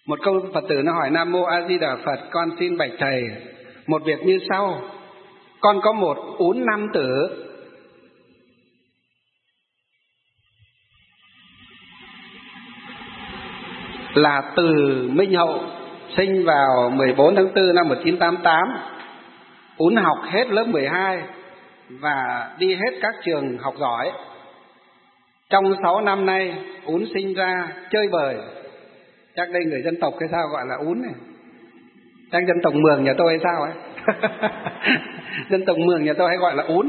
Một câu Phật tử nó hỏi: Nam Mô A Di Đà Phật, con xin bạch thầy một việc như sau. Con có một ún nam tử, là từ Minh Hậu, sinh vào 14 tháng 4 năm 1988. Ún học hết lớp 12 và đi hết các trường học giỏi. Trong 6 năm nay, Ún sinh ra chơi bời. Chắc đây người dân tộc hay sao gọi là Ún này? Chắc dân tộc Mường nhà tôi hay sao ấy? Dân tộc Mường nhà tôi hay gọi là Ún.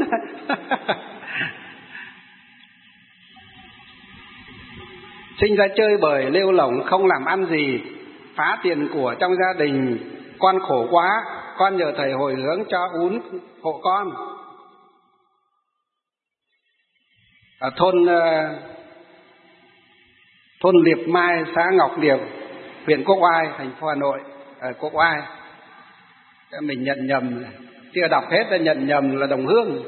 Sinh ra chơi bời, lêu lổng, không làm ăn gì, phá tiền của trong gia đình. Con khổ quá, con nhờ thầy hồi hướng cho Ún hộ con. Ở thôn Liệp Mai, xã Ngọc Liệp, huyện Quốc Oai, thành phố Hà Nội. Ở Quốc Oai mình nhận nhầm, chưa đọc hết là nhận nhầm là Đồng Hương.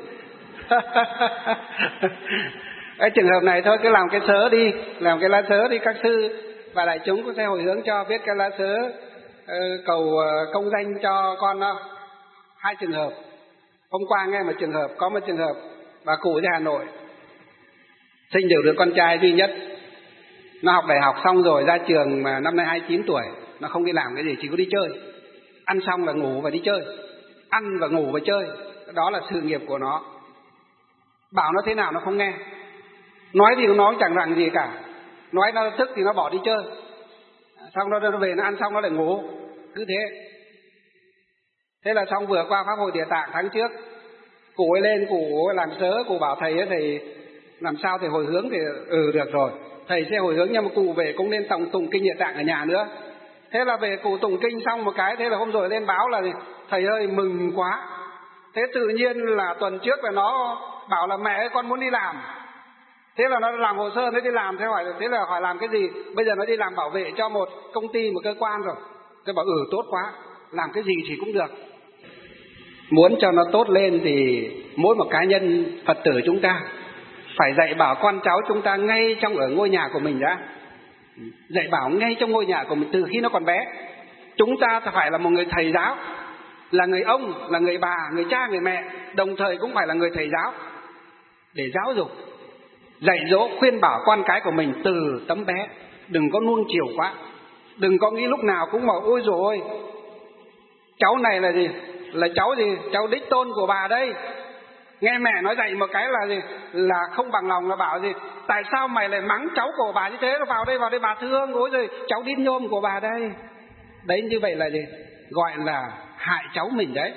Cái trường hợp này thôi, cứ làm cái sớ đi, làm cái lá sớ đi các sư và đại chúng cũng sẽ hồi hướng cho viết cái lá sớ cầu công danh cho con đó. 2 trường hợp. Hôm qua nghe một trường hợp, có một trường hợp bà cụ ở Hà Nội sinh được đứa con trai duy nhất. Nó học đại học xong rồi ra trường mà năm nay 29 tuổi, nó không đi làm cái gì, chỉ có đi chơi. Ăn xong là ngủ và đi chơi, ăn và ngủ và chơi. Đó là sự nghiệp của nó. Bảo nó thế nào nó không nghe. Nói thì nó chẳng rằng gì cả. Nói nó thức thì nó bỏ đi chơi. Xong nó về nó ăn xong nó lại ngủ. Cứ thế. Thế là xong vừa qua Pháp hội Địa Tạng tháng trước. Cụ ấy lên, cụ ấy làm sớ, cụ bảo thầy ấy, thầy làm sao thầy hồi hướng thì được rồi. Thầy sẽ hồi hướng, nhưng mà cụ về cũng nên tụng kinh Địa Tạng ở nhà nữa. Thế là về cụ tụng kinh xong một cái, thế là hôm rồi lên báo là thầy ơi mừng quá. Thế tự nhiên là tuần trước là nó bảo là mẹ ơi con muốn đi làm. Thế là nó làm hồ sơ, nó đi làm. Thế là hỏi làm cái gì? Bây giờ nó đi làm bảo vệ cho một công ty, một cơ quan rồi. Tôi bảo tốt quá, làm cái gì thì cũng được. Muốn cho nó tốt lên thì mỗi một cá nhân Phật tử chúng ta phải dạy bảo con cháu chúng ta ngay ở ngôi nhà của mình đã. Dạy bảo ngay trong ngôi nhà của mình từ khi nó còn bé. Chúng ta phải là một người thầy giáo, là người ông, là người bà, người cha, người mẹ, đồng thời cũng phải là người thầy giáo để giáo dục, dạy dỗ, khuyên bảo con cái của mình từ tấm bé. Đừng có nuông chiều quá. Đừng có nghĩ lúc nào cũng bảo ôi dồi ôi, cháu này là gì? Là cháu gì? Cháu đích tôn của bà đây. Nghe mẹ nói dạy một cái là gì? Là không bằng lòng, là bảo gì? Tại sao mày lại mắng cháu của bà như thế? Vào đây bà thương. Ôi rồi cháu đít nhôm của bà đây. Đấy, như vậy là gì? Gọi là hại cháu mình đấy.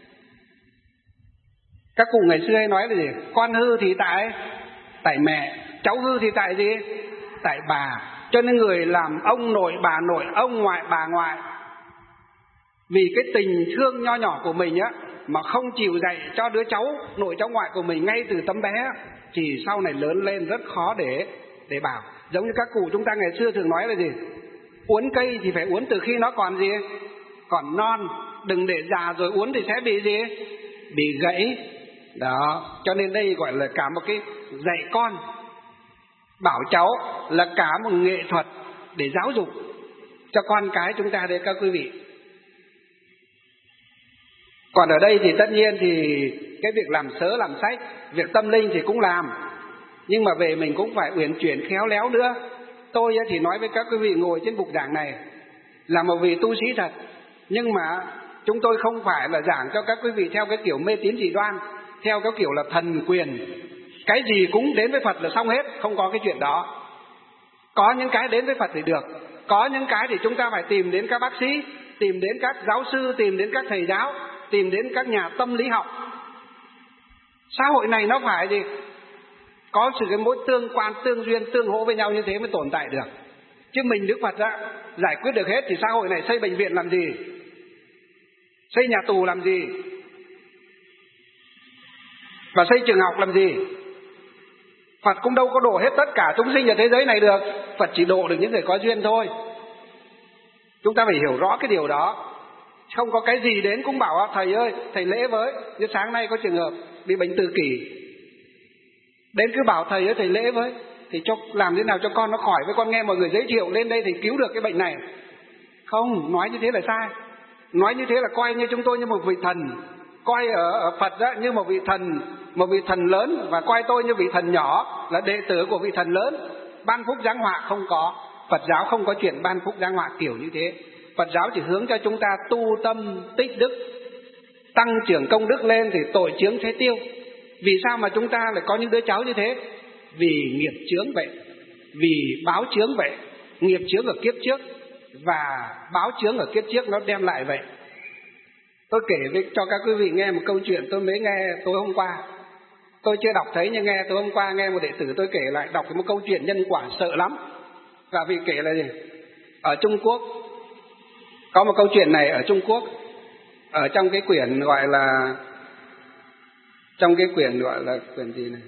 Các cụ ngày xưa hay nói là gì? Con hư thì tại mẹ, cháu hư thì tại gì? Tại bà. Cho nên người làm ông nội, bà nội, ông ngoại, bà ngoại, vì cái tình thương nho nhỏ của mình á, mà không chịu dạy cho đứa cháu nội cháu ngoại của mình ngay từ tấm bé, thì sau này lớn lên rất khó để bảo. Giống như các cụ chúng ta ngày xưa thường nói là gì? Uốn cây thì phải uốn từ khi nó còn gì? Còn non. Đừng để già rồi uốn thì sẽ bị gì? Bị gãy. Đó. Cho nên đây gọi là cả một cái dạy con, bảo cháu là cả một nghệ thuật để giáo dục cho con cái chúng ta đấy các quý vị. Còn ở đây thì tất nhiên thì cái việc làm sớ làm sách, việc tâm linh thì cũng làm, nhưng mà về mình cũng phải uyển chuyển khéo léo nữa. Tôi thì nói với các quý vị ngồi trên bục giảng này là một vị tu sĩ thật, nhưng mà chúng tôi không phải là giảng cho các quý vị theo cái kiểu mê tín dị đoan, theo cái kiểu là thần quyền, cái gì cũng đến với Phật là xong hết. Không có cái chuyện đó. Có những cái đến với Phật thì được, có những cái thì chúng ta phải tìm đến các bác sĩ, tìm đến các giáo sư, tìm đến các thầy giáo, tìm đến các nhà tâm lý học. Xã hội này nó phải gì? Có sự cái mối tương quan, tương duyên, tương hỗ với nhau, như thế mới tồn tại được. Chứ mình Đức Phật đã giải quyết được hết thì xã hội này xây bệnh viện làm gì? Xây nhà tù làm gì? Và xây trường học làm gì? Phật cũng đâu có độ hết tất cả chúng sinh ở thế giới này được. Phật chỉ độ được những người có duyên thôi. Chúng ta phải hiểu rõ cái điều đó. Không có cái gì đến cũng bảo thầy ơi, thầy lễ với. Như sáng nay có trường hợp bị bệnh tự kỷ, đến cứ bảo thầy ơi, thầy lễ với. Thì làm thế nào cho con nó khỏi, với con nghe mọi người giới thiệu lên đây thì cứu được cái bệnh này. Không, nói như thế là sai. Nói như thế là coi như chúng tôi như một vị thần, coi ở Phật đó như một vị thần lớn, và coi tôi như vị thần nhỏ, là đệ tử của vị thần lớn. Ban phúc giáng họa không có. Phật giáo không có chuyện ban phúc giáng họa kiểu như thế. Phật giáo chỉ hướng cho chúng ta tu tâm tích đức, tăng trưởng công đức lên thì tội chướng sẽ tiêu. Vì sao mà chúng ta lại có những đứa cháu như thế? Vì nghiệp chướng vậy, vì báo chướng vậy. Nghiệp chướng ở kiếp trước và báo chướng ở kiếp trước nó đem lại vậy. Tôi kể cho các quý vị nghe một câu chuyện tôi mới nghe tối hôm qua. Tôi chưa đọc thấy nhưng nghe tối hôm qua nghe một đệ tử tôi kể lại, đọc một câu chuyện nhân quả sợ lắm. Và vị kể là gì? Ở Trung Quốc có một câu chuyện này ở Trung Quốc, ở trong cái quyển gọi là quyển gì này?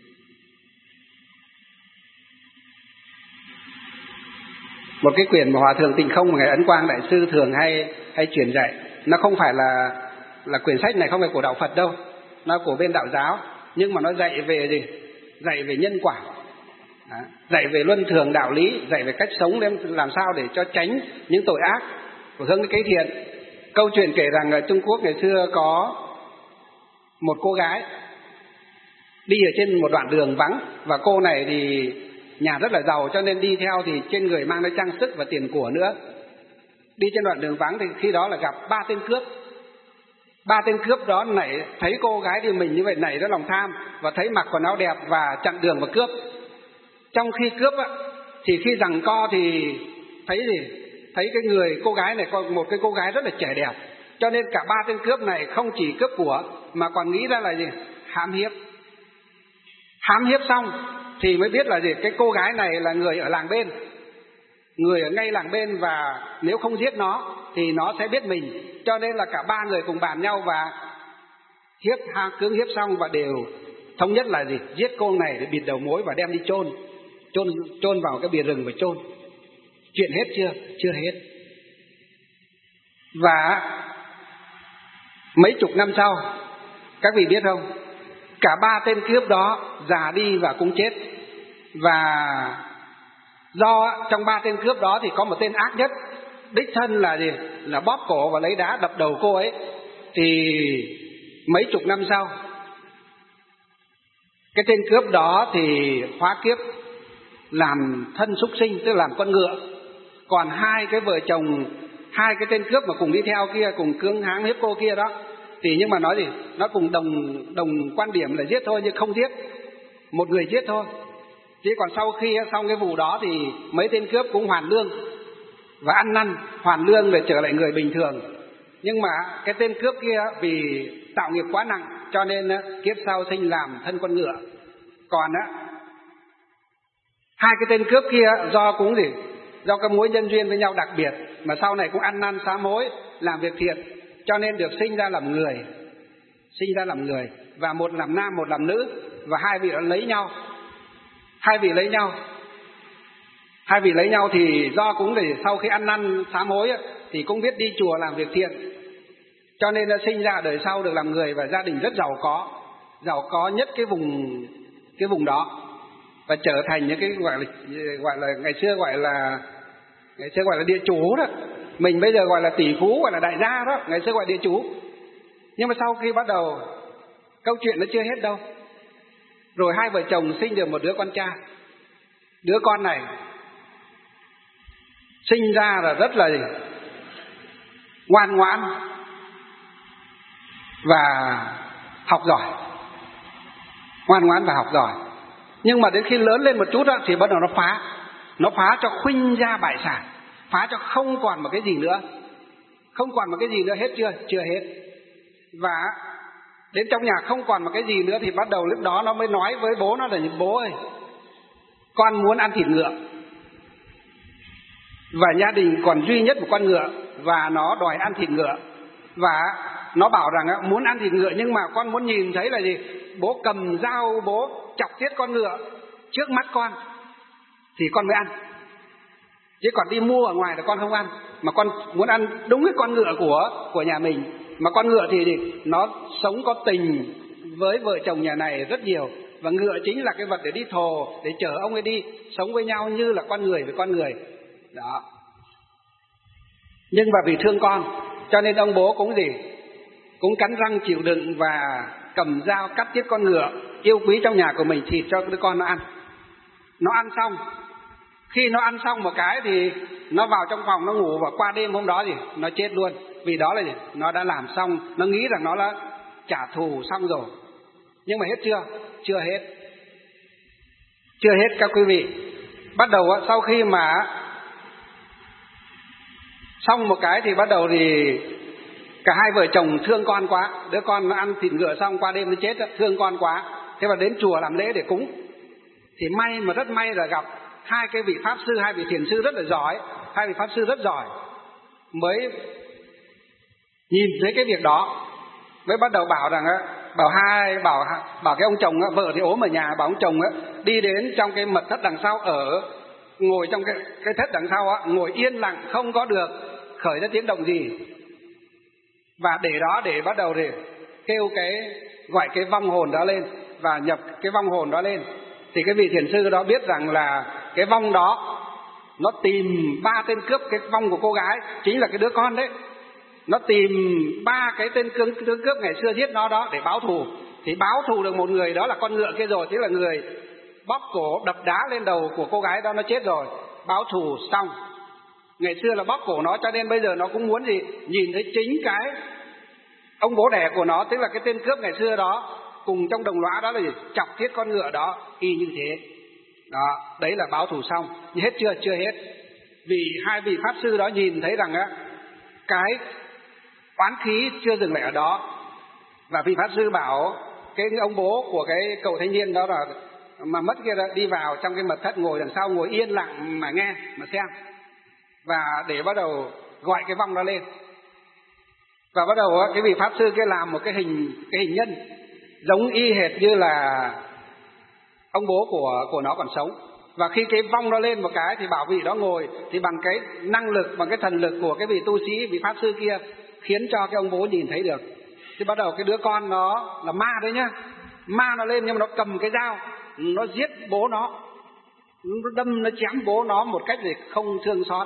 Một cái quyển mà Hòa thượng Tịnh Không và Ngài Ấn Quang Đại sư thường hay truyền dạy. Nó không phải là quyển sách này không phải của đạo Phật đâu, nó của bên đạo giáo, nhưng mà nó dạy về gì? Dạy về nhân quả. Đó. Dạy về luân thường đạo lý, dạy về cách sống làm sao để cho tránh những tội ác và hướng đến cái thiện. Câu chuyện kể rằng ở Trung Quốc ngày xưa có một cô gái đi ở trên một đoạn đường vắng, và cô này thì nhà rất là giàu cho nên đi theo thì trên người mang theo trang sức và tiền của nữa. Đi trên đoạn đường vắng thì khi đó là gặp 3 tên cướp. 3 tên cướp đó thấy cô gái đi mình như vậy nảy ra lòng tham, và thấy mặc quần áo đẹp và chặn đường và cướp. Trong khi cướp á, thì khi giằng co thì thấy gì? Thấy cái người cô gái này có một cái cô gái rất là trẻ đẹp, cho nên cả 3 tên cướp này không chỉ cướp của mà còn nghĩ ra là gì? Hãm hiếp. Hãm hiếp xong thì mới biết là gì? Cái cô gái này là người ở làng bên, người ở ngay làng bên, và nếu không giết nó thì nó sẽ biết mình. Cho nên là cả 3 người cùng bàn nhau và cưỡng hiếp xong, và đều thống nhất là gì? Giết cô này để bịt đầu mối và đem đi chôn vào cái bìa rừng và chôn. Chuyện hết chưa? Chưa hết. Và mấy chục năm sau, các vị biết không, cả 3 tên cướp đó già đi và cũng chết. Và do trong 3 tên cướp đó thì có một tên ác nhất, đích thân là gì? Là bóp cổ và lấy đá đập đầu cô ấy. Thì mấy chục năm sau, cái tên cướp đó thì hóa kiếp làm thân súc sinh, tức là làm con ngựa. Còn 2 cái vợ chồng, 2 cái tên cướp mà cùng đi theo kia, cùng cưỡng hãm hiếp cô kia đó, thì nhưng mà nói gì? Nó cùng đồng quan điểm là giết thôi, nhưng không giết. Một người giết thôi. Chứ còn sau khi xong cái vụ đó thì mấy tên cướp cũng hoàn lương và ăn năn, hoàn lương để trở lại người bình thường. Nhưng mà cái tên cướp kia vì tạo nghiệp quá nặng cho nên kiếp sau sinh làm thân con ngựa. Còn 2 cái tên cướp kia do cũng gì? Do cái mối nhân duyên với nhau đặc biệt mà sau này cũng ăn năn sám hối, làm việc thiện, cho nên được sinh ra làm người. Sinh ra làm người, và một làm nam một làm nữ, và 2 vị lấy nhau. 2 vị lấy nhau thì do cũng để sau khi ăn năn sám hối thì cũng biết đi chùa làm việc thiện, cho nên nó sinh ra đời sau được làm người, và gia đình rất giàu có nhất cái vùng đó, và trở thành những cái gọi là ngày xưa gọi là địa chủ đó. Mình bây giờ gọi là tỷ phú, gọi là đại gia đó, ngày xưa gọi địa chủ. Nhưng mà sau khi bắt đầu câu chuyện nó chưa hết đâu, rồi 2 vợ chồng sinh được một đứa con trai. Đứa con này sinh ra là rất là ngoan ngoãn và học giỏi. Nhưng mà đến khi lớn lên một chút đó, thì bắt đầu nó phá cho khuynh gia bại sản, phá cho không còn một cái gì nữa. Hết chưa? Chưa hết. Và đến trong nhà không còn một cái gì nữa thì bắt đầu lúc đó nó mới nói với bố nó là: bố ơi, con muốn ăn thịt ngựa. Và gia đình còn duy nhất một con ngựa, và nó đòi ăn thịt ngựa. Và nó bảo rằng muốn ăn thịt ngựa, nhưng mà con muốn nhìn thấy là gì? Bố cầm dao, bố chọc tiết con ngựa trước mắt con thì con mới ăn. Chứ còn đi mua ở ngoài là con không ăn. Mà con muốn ăn đúng cái con ngựa của nhà mình. Mà con ngựa thì nó sống có tình với vợ chồng nhà này rất nhiều. Và ngựa chính là cái vật để đi thồ, để chở ông ấy đi, sống với nhau như là con người với con người. Đó. Nhưng mà vì thương con cho nên ông bố cũng cũng cắn răng chịu đựng và cầm dao cắt chiếc con ngựa yêu quý trong nhà của mình thịt cho đứa con nó ăn. Nó ăn xong, khi nó ăn xong một cái thì nó vào trong phòng nó ngủ, và qua đêm hôm đó nó chết luôn. Vì đó là nó đã làm xong, nó nghĩ rằng nó đã trả thù xong rồi. Nhưng mà hết chưa? Chưa hết. Chưa hết các quý vị. Bắt đầu sau khi mà xong một cái thì bắt đầu thì cả hai vợ chồng thương con quá. Đứa con nó ăn thịt ngựa xong qua đêm nó chết, thương con quá. Thế mà đến chùa làm lễ để cúng. Thì may mà rất may là gặp hai cái vị pháp sư, hai vị thiền sư rất là giỏi. Hai vị pháp sư rất giỏi mới nhìn thấy cái việc đó, mới bắt đầu bảo rằng bảo cái ông chồng vợ thì ốm ở nhà, bảo ông chồng đi đến trong cái mật thất đằng sau, ngồi trong cái thất đằng sau ngồi yên lặng, không có được khởi ra tiếng động gì, và để đó để bắt đầu để kêu gọi cái vong hồn đó lên và nhập cái vong hồn đó lên. Thì cái vị thiền sư đó biết rằng là cái vong đó nó tìm 3 tên cướp cái vong của cô gái, chính là cái đứa con đấy. Nó tìm 3 cái tên cướp ngày xưa giết nó đó để báo thù. Thì báo thù được một người, đó là con ngựa kia rồi, tức là người bóp cổ đập đá lên đầu của cô gái đó, nó chết rồi. Báo thù xong. Ngày xưa là bóp cổ nó, cho nên bây giờ nó cũng muốn nhìn thấy chính cái ông bố đẻ của nó, tức là cái tên cướp ngày xưa đó, cùng trong đồng lõa đó là chọc thiết con ngựa đó, y như thế. Đó, đấy là báo thù xong. Nhưng hết chưa? Chưa hết. Vì hai vị pháp sư đó nhìn thấy rằng cái oán khí chưa dừng lại ở đó, và vị pháp sư bảo cái ông bố của cái cậu thanh niên đó là mà mất kia đó, đi vào trong cái mật thất, ngồi đằng sau, ngồi yên lặng mà nghe, mà xem, và để bắt đầu gọi cái vong đó lên. Và bắt đầu cái vị pháp sư kia làm một cái hình nhân giống y hệt như là ông bố của nó còn sống. Và khi cái vong nó lên một cái thì bảo vị đó ngồi, thì bằng cái năng lực, bằng cái thần lực của cái vị tu sĩ, vị pháp sư kia, khiến cho cái ông bố nhìn thấy được. Thì bắt đầu cái đứa con nó là ma đấy nhá, ma nó lên, nhưng mà nó cầm cái dao, nó giết bố nó đâm, nó chém bố nó một cách gì không thương xót.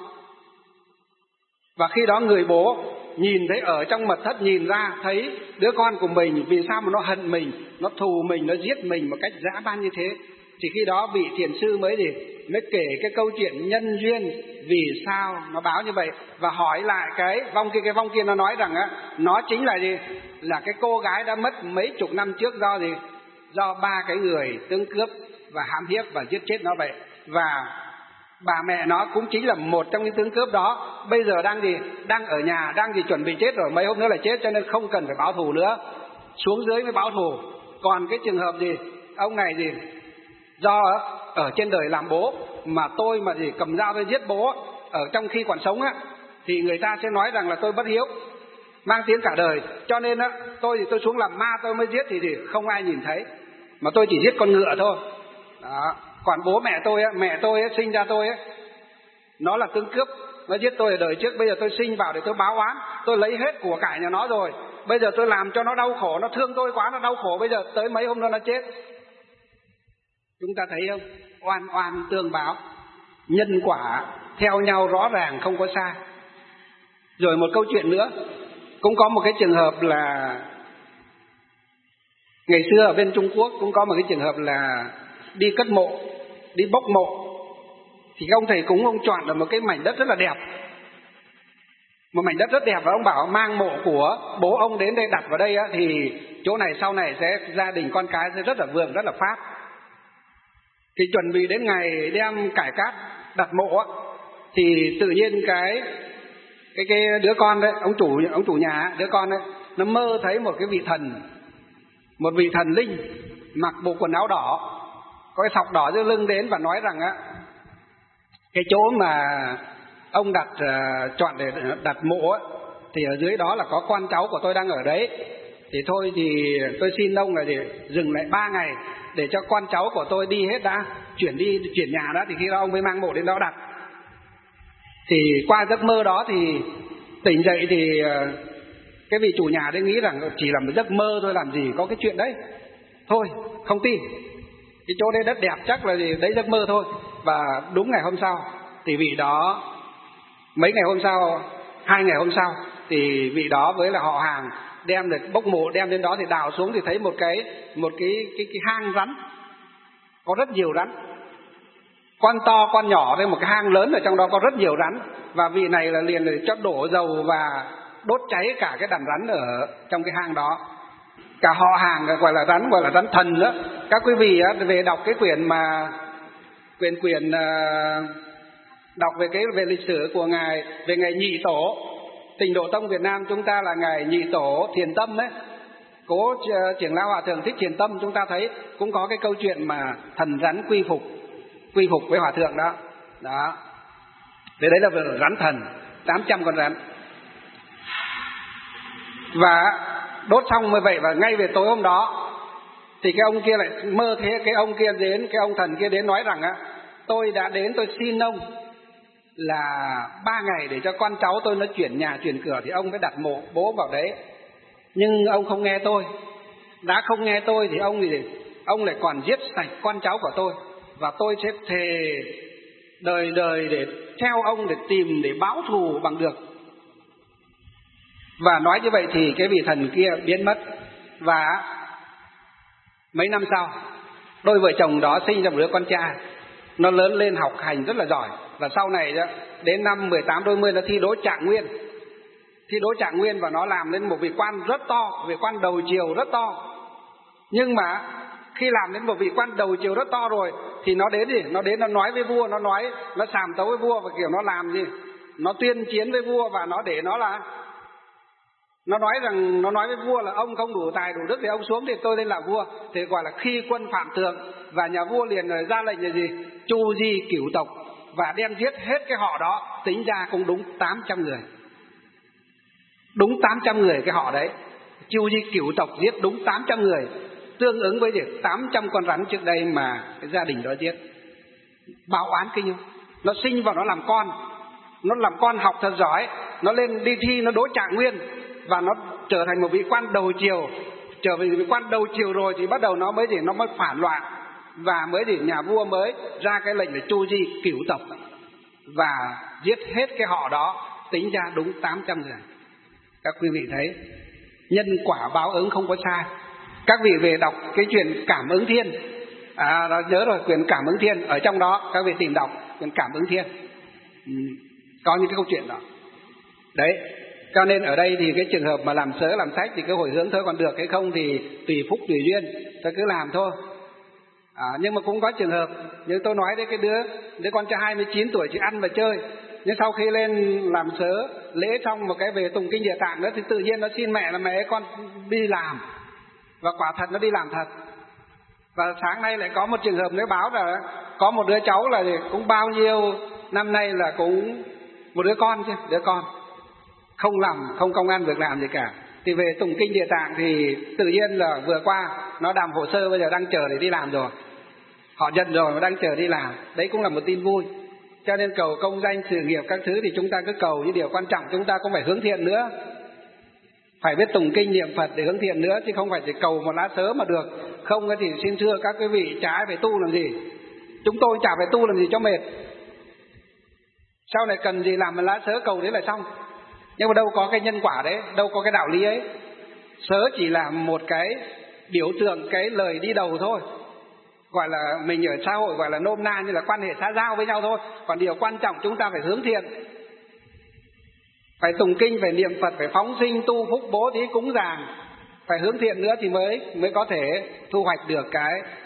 Và khi đó người bố nhìn thấy ở trong mật thất, nhìn ra thấy đứa con của mình vì sao mà nó hận mình, nó thù mình, nó giết mình một cách dã man như thế. Thì khi đó vị thiền sư mới kể cái câu chuyện nhân duyên vì sao nó báo như vậy, và hỏi lại cái vong kia nó nói rằng nó chính là là cái cô gái đã mất mấy chục năm trước do 3 cái người tương cướp và hãm hiếp và giết chết nó vậy. Và bà mẹ nó cũng chính là một trong những tướng cướp đó, bây giờ đang ở nhà, đang chuẩn bị chết rồi, mấy hôm nữa là chết, cho nên không cần phải báo thù nữa, xuống dưới mới báo thù. Còn cái trường hợp ông này do ở trên đời làm bố mà tôi mà cầm dao tôi giết bố ở trong khi còn sống thì người ta sẽ nói rằng là tôi bất hiếu, mang tiếng cả đời, cho nên tôi xuống làm ma tôi mới giết, thì không ai nhìn thấy, mà tôi chỉ giết con ngựa thôi đó. Còn bố mẹ tôi sinh ra tôi nó là tướng cướp, nó giết tôi ở đời trước, bây giờ tôi sinh vào để tôi báo oán, tôi lấy hết của cải nhà nó rồi, bây giờ tôi làm cho nó đau khổ, nó thương tôi quá, nó đau khổ, bây giờ tới mấy hôm nữa nó chết. Chúng ta thấy không? Oan oan tương báo, nhân quả theo nhau rõ ràng, không có sai. Rồi một câu chuyện nữa, cũng có một cái trường hợp là ngày xưa ở bên Trung Quốc cũng có một cái trường hợp là đi cất mộ, đi bốc mộ. Thì ông thầy cúng ông chọn được một cái mảnh đất rất là đẹp, một mảnh đất rất đẹp, và ông bảo mang mộ của bố ông đến đây đặt vào đây thì chỗ này sau này sẽ gia đình con cái sẽ rất là vượng, rất là phát. Thì chuẩn bị đến ngày đem cải cát đặt mộ thì tự nhiên cái đứa con đấy, ông chủ nhà, đứa con đấy, nó mơ thấy một vị thần linh mặc bộ quần áo đỏ, có cái sọc đỏ dưới lưng đến và nói rằng cái chỗ mà ông chọn để đặt mộ thì ở dưới đó là có con cháu của tôi đang ở đấy, thì thôi thì tôi xin ông là dừng lại 3 ngày để cho con cháu của tôi đi hết đã, chuyển nhà đã, thì khi đó ông mới mang mộ đến đó đặt. Thì qua giấc mơ đó thì tỉnh dậy thì cái vị chủ nhà đấy nghĩ rằng chỉ là một giấc mơ thôi, làm gì có cái chuyện đấy, thôi không tin, cái chỗ đấy đất đẹp chắc là đấy giấc mơ thôi. Và đúng ngày hôm sau thì vị đó, mấy ngày hôm sau 2 ngày hôm sau thì vị đó với là họ hàng đem được bốc mộ, đem đến đó thì đào xuống thì thấy một cái hang rắn, có rất nhiều rắn, con to con nhỏ, đây một cái hang lớn ở trong đó có rất nhiều rắn. Và vị này là liền cho đổ dầu và đốt cháy cả cái đàn rắn ở trong cái hang đó. Cả họ hàng gọi là rắn thần đó. Các quý vị về đọc cái quyển mà quyển đọc về lịch sử của ngài, về ngày Nhị Tổ Tịnh Độ Tông Việt Nam chúng ta là ngài Nhị Tổ Thiền Tâm đấy, Cố Trưởng lão Hòa Thượng Thích Thiền Tâm, chúng ta thấy cũng có cái câu chuyện mà thần rắn quy phục với hòa thượng đó. Đó. Thế đấy là rắn thần, 800 con rắn. Và đốt xong mới vậy, và ngay về tối hôm đó thì cái ông kia lại mơ thế, cái ông thần kia đến nói rằng tôi đã đến, tôi xin ông là 3 ngày để cho con cháu tôi nó chuyển nhà chuyển cửa thì ông mới đặt mộ bố vào đấy. Nhưng ông không nghe tôi. Đã không nghe tôi thì ông lại còn giết sạch con cháu của tôi, và tôi sẽ thề đời đời để theo ông, để tìm, để báo thù bằng được. Và nói như vậy thì cái vị thần kia biến mất. Và mấy năm sau, đôi vợ chồng đó sinh ra một đứa con trai. Nó lớn lên học hành rất là giỏi, và sau này đến năm 18 đôi mươi nó thi đỗ Trạng Nguyên, và nó làm lên một vị quan rất to, vị quan đầu triều rất to. Nhưng mà khi làm đến một vị quan đầu triều rất to rồi thì nó đến nó nói với vua, nó sàm tấu với vua, và kiểu nó làm gì, nó tuyên chiến với vua, và nó nói với vua là ông không đủ tài đủ đức thì ông xuống thì tôi lên làm vua. Thì gọi là khi quân phạm thượng, và nhà vua liền ra lệnh là gì, chu di cửu tộc, và đem giết hết cái họ đó. Tính ra cũng đúng 800 người, đúng 800 người cái họ đấy. Chu di cửu tộc giết đúng 800 người, tương ứng với 800 con rắn trước đây mà cái gia đình đó giết. Báo oán kinh không? Nó sinh vào nó làm con học thật giỏi, nó lên đi thi, nó đỗ Trạng Nguyên, và nó trở thành một vị quan đầu triều. Trở về vị quan đầu triều rồi thì bắt đầu nó mới phản loạn, và nhà vua mới ra cái lệnh là chu di cửu tộc và giết hết cái họ đó. Tính ra đúng 800 người. Các quý vị thấy nhân quả báo ứng không có sai. Các vị về đọc cái chuyện Cảm Ứng Thiên, đó nhớ rồi, quyển Cảm Ứng Thiên, ở trong đó các vị tìm đọc quyển Cảm Ứng Thiên, có những cái câu chuyện đó đấy. Cho nên ở đây thì cái trường hợp mà làm sớ làm sách thì cứ hồi hướng thôi, còn được hay không thì tùy phúc tùy duyên, tôi cứ làm thôi. Nhưng mà cũng có trường hợp như tôi nói đấy, cái đứa con trai 29 tuổi chỉ ăn và chơi, nhưng sau khi lên làm sớ lễ xong một cái về tụng kinh Địa Tạng đó thì tự nhiên nó xin mẹ là mẹ con đi làm, và quả thật nó đi làm thật. Và sáng nay lại có một trường hợp nữa báo là có một đứa cháu là cũng bao nhiêu năm nay là cũng một đứa con không công ăn việc làm gì cả, thì về tụng kinh Địa Tạng thì tự nhiên là vừa qua nó làm hồ sơ, bây giờ đang chờ để đi làm rồi, họ nhận rồi mà đang chờ đi làm. Đấy cũng là một tin vui. Cho nên cầu công danh sự nghiệp các thứ thì chúng ta cứ cầu, những điều quan trọng chúng ta cũng phải hướng thiện nữa, phải biết tụng kinh niệm Phật để hướng thiện nữa, chứ không phải chỉ cầu một lá sớ mà được. Không thì xin thưa các quý vị, chả phải tu làm gì, chúng tôi chả phải tu làm gì cho mệt, sau này cần gì làm một lá sớ cầu đấy là xong. Nhưng mà đâu có cái nhân quả đấy, đâu có cái đạo lý ấy. Sớ chỉ là một cái biểu tượng, cái lời đi đầu thôi, gọi là mình ở xã hội gọi là nôm na như là quan hệ xã giao với nhau thôi. Còn điều quan trọng chúng ta phải hướng thiện, phải tụng kinh, phải niệm Phật, phải phóng sinh tu phúc bố thí cúng dường, phải hướng thiện nữa thì mới có thể thu hoạch được cái